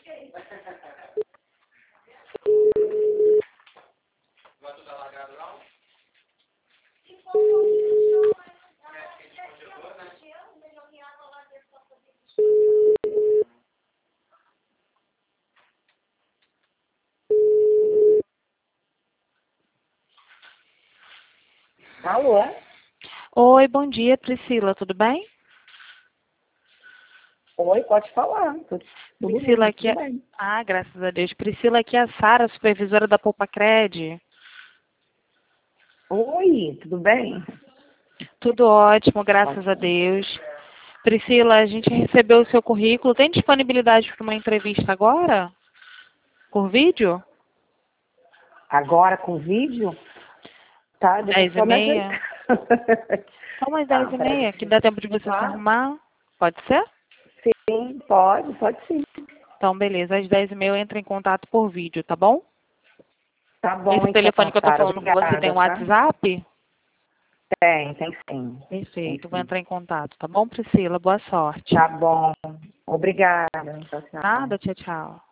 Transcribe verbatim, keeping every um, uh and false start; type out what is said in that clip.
Alô? Oi, bom dia, Priscila, tudo bem? Oi, pode falar. Tudo, tudo Priscila, bem, aqui tudo é... bem. Ah, graças a Deus. Priscila, aqui é a Sara, supervisora da Poupa Cred. Oi, tudo bem? Tudo ótimo, graças Ótimo. a Deus. Priscila, a gente recebeu o seu currículo. Tem disponibilidade para uma entrevista agora? Por vídeo? Agora com vídeo? Tá, deixa eu Dez e só me meia? ajeitar. Só umas dez Tá, e peraí, meia, deixa que eu dá tempo de você se claro. arrumar. Pode ser? Sim, pode, pode sim. Então, beleza. Às dez e meia eu entro em contato por vídeo, tá bom? Tá bom Esse então, telefone que eu tô Sara. falando com você tem Obrigada, um tá? WhatsApp? Tem, tem sim. Tem Perfeito, vou sim. entrar em contato, tá bom, Priscila? Boa sorte. Tá bom. Obrigada. Tchau, tchau. Nada, tchau, tchau.